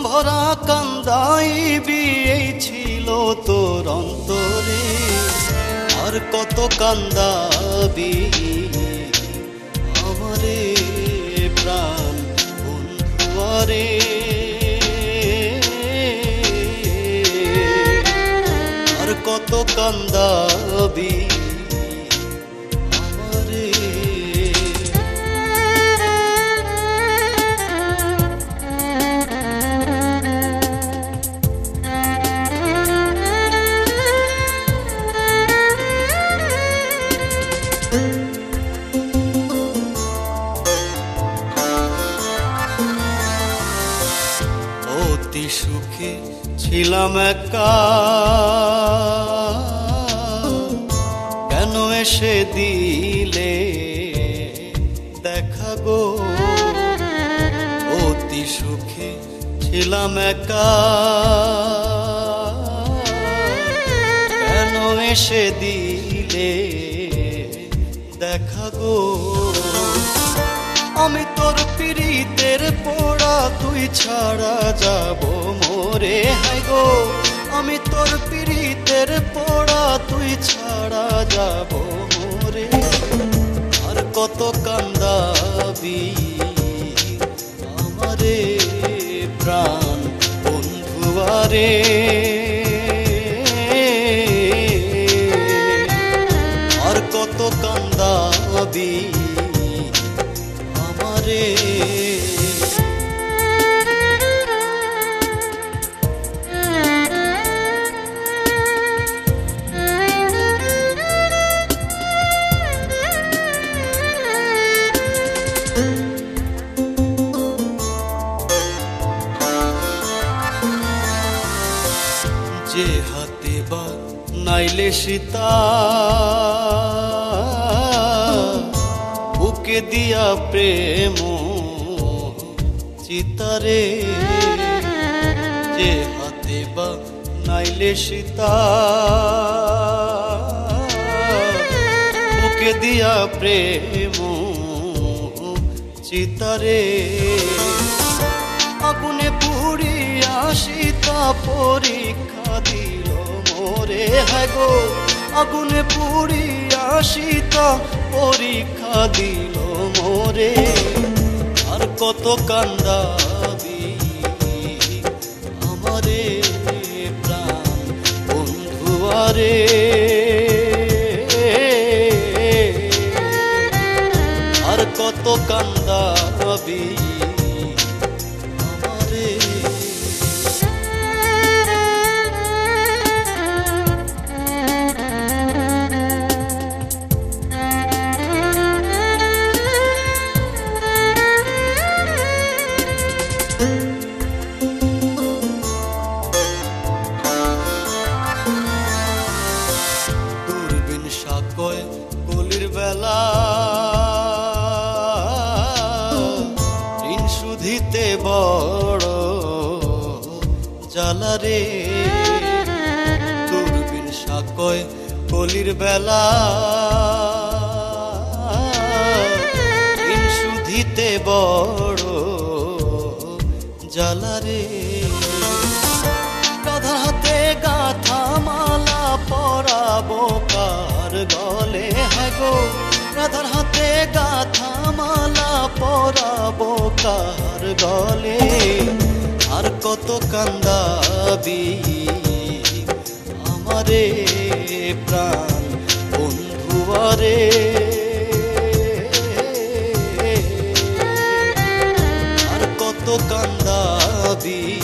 ভরা কান্দাইবি এই ছিল তোর অন্তরে, আর কত কান্দাবি আমারে প্রাণ বন্ধুয়ারে। আর কত কান্দাবি আমারে। অতি সুখে ছিলাম একা, কেন এসে দিলে দেখা গো। অতি সুখে ছিলাম একা, কেন এসে দিলে দেখা গো। আমি তোর পিরিতের পোড়া, তুই ছাড়া যাব মোরে হায় গো। আমি তোর পিরিতের পোড়া, তুই ছাড়া যাব মোরে। আর কত কান্দাবি আমারে প্রাণ বন্ধুয়ারে। আর কত কান্দাবি আমারে। যে হাতে বা নাইলে সীতা, বুকে দিয়া প্রেম চিতারে। যে হাতে বা নাইলে সীতা, বুকে দিয়া প্রেম চিতারে। আগুনে পুড়িয়া সীতা পরীক্ষা দিল মোরে হায় গো। আগুনে পুড়িয়া সীতা পরীক্ষা দিল মোরে। আর কত কান্দাবি আমারে প্রাণ বন্ধুয়ারে। আর কত কান্দাবি আমারে। দূরবীন সাকয় কলির বেলা, ঋণ শুধিতে বড় জ্বালারে। দূরবীন সাকয় কলির বেলা, ঋণ শুধিতে বড় জ্বালারে। রাধার হাতে গাথা মালা পরাবো কার গলে হায় গো। রাধার হাতে গাথা মালা পরাবো কার গলে। আর কত কান্দাবি আমারে প্রাণ বন্ধুয়ারে। আর কত কান্দাবি